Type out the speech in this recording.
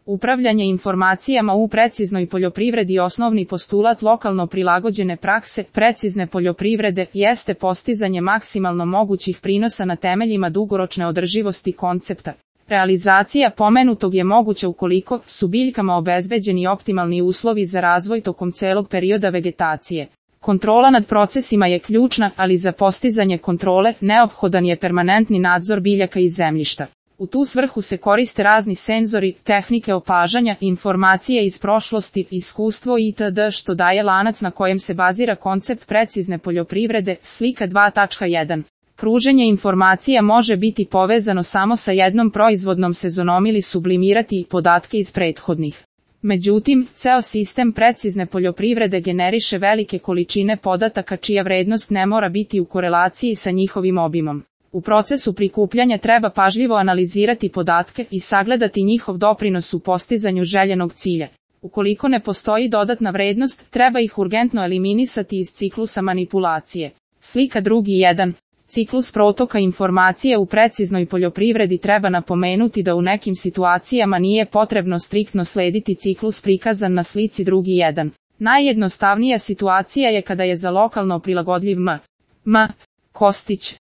Upravljanje informacijama u preciznoj poljoprivredi. Osnovni postulat lokalno prilagođene prakse precizne poljoprivrede jeste postizanje maksimalno mogućih prinosa na temeljima dugoročne održivosti koncepta. Realizacija pomenutog je moguća ukoliko su biljkama obezbeđeni optimalni uslovi za razvoj tokom celog perioda vegetacije. Kontrola nad procesima je ključna, ali za postizanje kontrole neophodan je permanentni nadzor biljaka i zemljišta. U tu svrhu se koriste razni senzori, tehnike opažanja, informacije iz prošlosti, iskustvo itd. Što daje lanac na kojem se bazira koncept precizne poljoprivrede. Slika 2.1. Kruženje informacija može biti povezano samo sa jednom proizvodnom sezonom ili sublimirati podatke iz prethodnih. Međutim, ceo sistem precizne poljoprivrede generiše velike količine podataka čija vrednost ne mora biti u korelaciji sa njihovim obimom. U procesu prikupljanja treba pažljivo analizirati podatke i sagledati njihov doprinos u postizanju željenog cilja. Ukoliko ne postoji dodatna vrednost, treba ih urgentno eliminisati iz ciklusa manipulacije. Slika 2.1. Ciklus protoka informacije u preciznoj poljoprivredi. Treba napomenuti da u nekim situacijama nije potrebno striktno slediti ciklus prikazan na slici 2.1. Najjednostavnija situacija je kada je za lokalno prilagodljiv M. Kostić